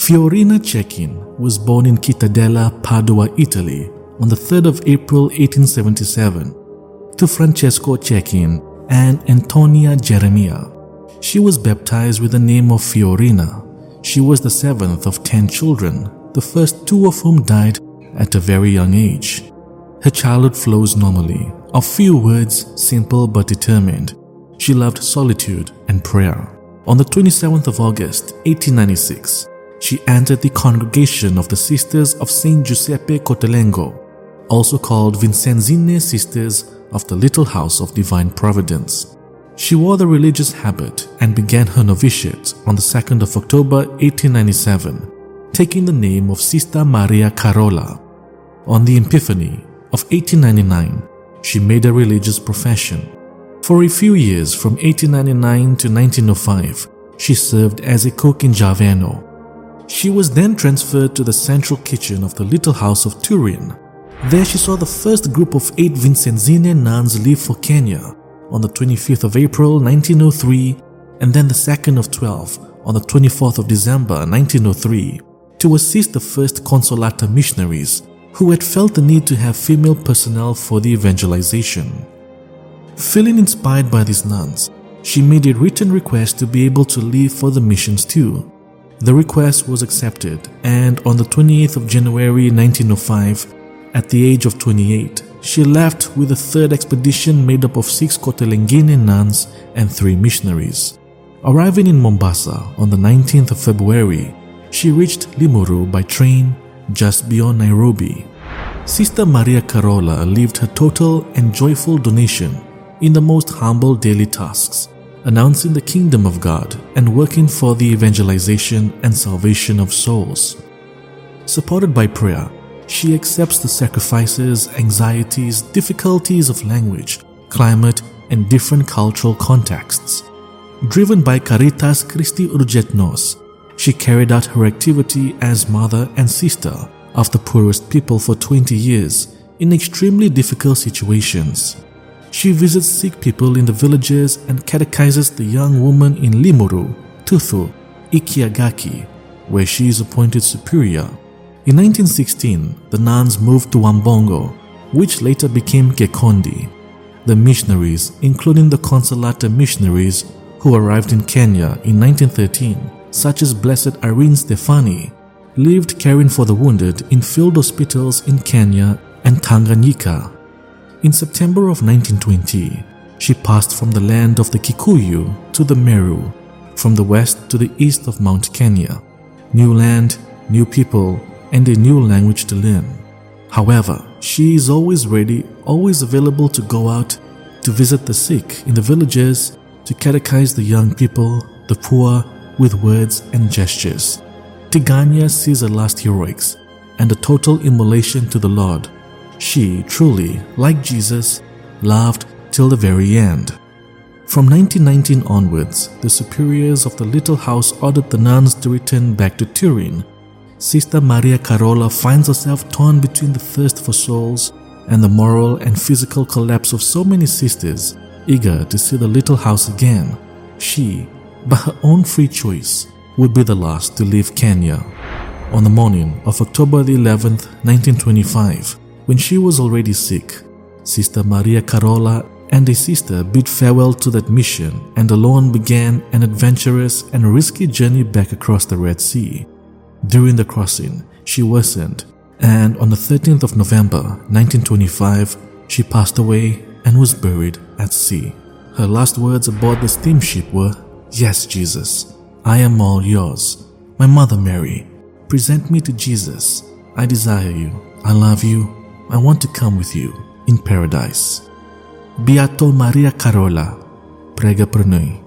Fiorina Cecchin was born in Cittadella, Padua, Italy on the 3rd of April 1877 to Francesco Cecchin and Antonia Geremia. She was baptized with the name of Fiorina. She was the 7th of 10 children, the first 2 of whom died at a very young age. Her childhood flows normally, of few words, simple but determined. She loved solitude and prayer. On the 27th of August, 1896, she entered the congregation of the Sisters of Saint Giuseppe Cottolengo, also called Vincenzine Sisters of the Little House of Divine Providence. She wore the religious habit and began her novitiate on the 2nd of October 1897, taking the name of Sister Maria Carola. On the Epiphany of 1899, she made a religious profession. For a few years from 1899 to 1905, she served as a cook in Giaveno. She was then transferred to the central kitchen of the Little House of Turin. There she saw the first group of 8 Vincenzine nuns leave for Kenya on the 25th of April 1903 and then the second of 12 on the 24th of December 1903 to assist the first Consolata missionaries who had felt the need to have female personnel for the evangelization. Feeling inspired by these nuns, she made a written request to be able to leave for the missions too. The request was accepted, and on the 28th of January 1905, at the age of 28, she left with a third expedition made up of 6 Cottolenghine nuns and 3 missionaries. Arriving in Mombasa on the 19th of February, she reached Limuru by train just beyond Nairobi. Sister Maria Carola lived her total and joyful donation in the most humble daily tasks, announcing the kingdom of God and working for the evangelization and salvation of souls. Supported by prayer, she accepts the sacrifices, anxieties, difficulties of language, climate, and different cultural contexts. Driven by Caritas Christi Urget Nos, she carried out her activity as mother and sister of the poorest people for 20 years in extremely difficult situations. She visits sick people in the villages and catechizes the young woman in Limuru, Tuthu, Ikiagaki, where she is appointed superior. In 1916, the nuns moved to Wambongo, which later became Gekondi. The missionaries, including the Consolata missionaries who arrived in Kenya in 1913, such as Blessed Irene Stefani, lived caring for the wounded in field hospitals in Kenya and Tanganyika. In September of 1920, she passed from the land of the Kikuyu to the Meru, from the west to the east of Mount Kenya. New land, new people, and a new language to learn. However, she is always ready, always available to go out to visit the sick in the villages, to catechize the young people, the poor, with words and gestures. Tiganya sees a last heroics and a total immolation to the Lord. She truly, like Jesus, loved till the very end. From 1919 onwards, the superiors of the little house ordered the nuns to return back to Turin. Sister Maria Carola finds herself torn between the thirst for souls and the moral and physical collapse of so many sisters eager to see the little house again. She, by her own free choice, would be the last to leave Kenya. On the morning of October the 11th, 1925, when she was already sick, Sister Maria Carola and a sister bid farewell to that mission and alone began an adventurous and risky journey back across the Red Sea. During the crossing, she worsened, and on the 13th of November, 1925, she passed away and was buried at sea. Her last words aboard the steamship were, "Yes, Jesus, I am all yours. My Mother Mary, present me to Jesus. I desire you. I love you. I want to come with you in paradise." Beato Maria Carola, prega per noi.